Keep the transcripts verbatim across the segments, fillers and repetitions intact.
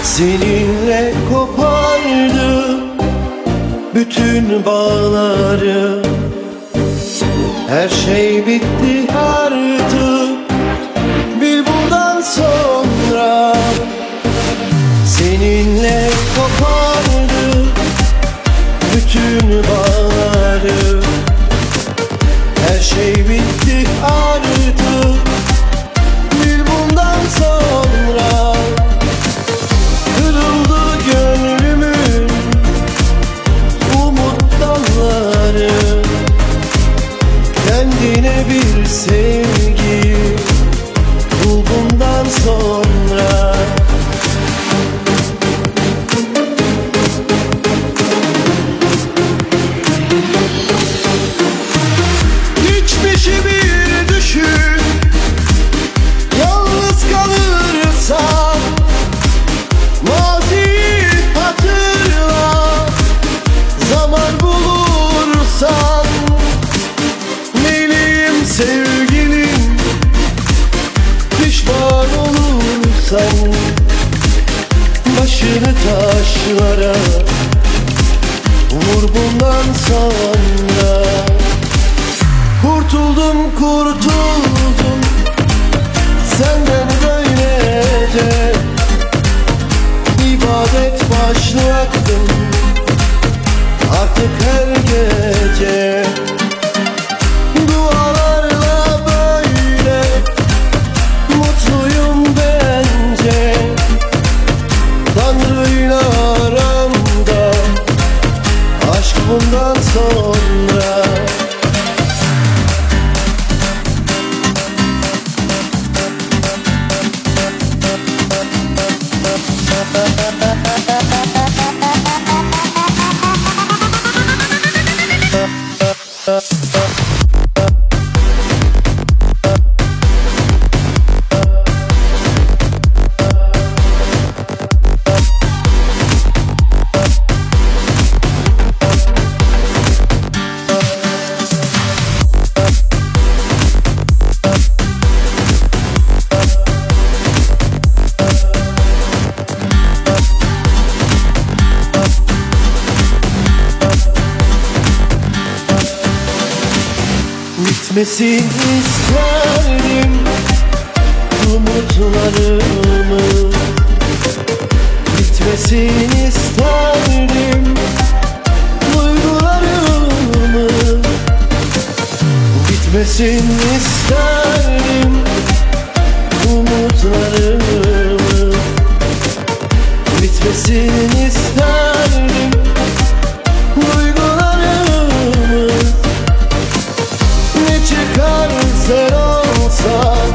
Seninle kopardım bütün bağları. Her şey bitti artık, bil bundan sonra. Seninle kopardım bütün bağları. Her şey bitti artık, bil bundan sonra. Kırıldı gönlümün umut dalları. Kendine bir sevgi bul bundan sonra. Geçmişi bir düşün, yalnız kalırsan. Maziyi hatırla, zaman bulursan. Melihim sevgilim, pişman olursan. Başını taşlara vur bundan sonra. Kurtuldum kurtuldum senden böylece. İbadet başlattım artık her gece. Dualarla böyle mutluyum bence. Tanrı'yla aramda aşk bundan sonra. Bitmesin isterdim umutlarımı. Bitmesin isterdim duygularımı. Bitmesin isterdim umutlarımı. Bitmesin isterdim duygularımı. Ne çıkar sen olsan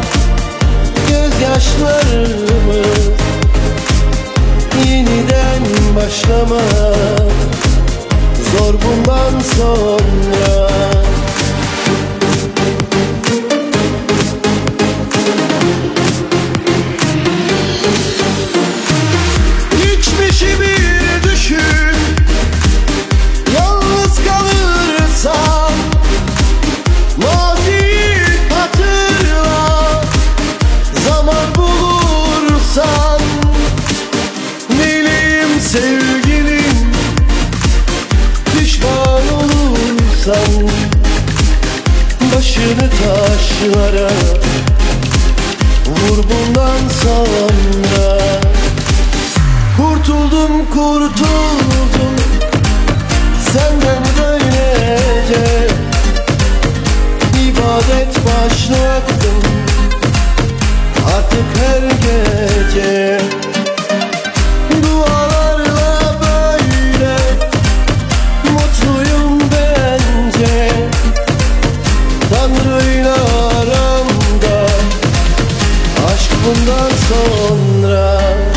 gözyaşlarımız. Yeniden başlamak zor bundan sonra. Geçmişi bir düşün, yalnız kalırsan. Maziyi hatırla, zaman bulursan. Melihim sevgilim, pişman olursan. Başını taşlara vur bundan sonra. Kurtuldum kurtuldum senden böylece. İbadet başlattım artık her gece. Dualarla böyle mutluyum bence. Tanrı'yla aramda aşk bundan sonra.